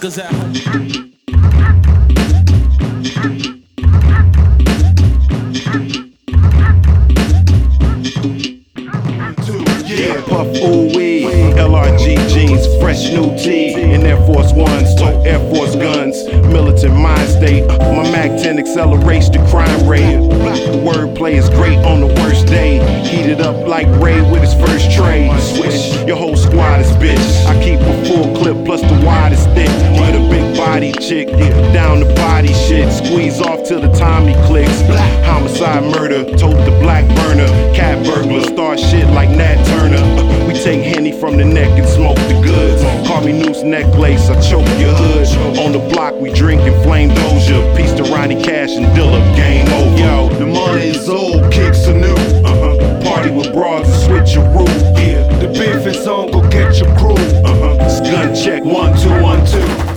Cause at home. Yeah, puff ooh-wee, LRG jeans, fresh new tee, and Air Force Ones, tote Air Force guns, militant mind state. My Mac 10 accelerates the crime rate. Wordplay is great on the worst day. Heated up like Ray with his first trade. Swish, your whole squad is bitch. I keep a full clip plus the widest thick. With a big body chick, down the body shit. Squeeze off till the Tommy clicks. Homicide murder, tote the black burner. Cat burglar, start shit like Nat Turner. We take Henny from the neck and smoke the goods. Call me Noose Necklace, I choke your hood. On the block we drinkin' Flame Doja. Peace to Ronnie Cash and Dilla, game over. Yo, the money is over.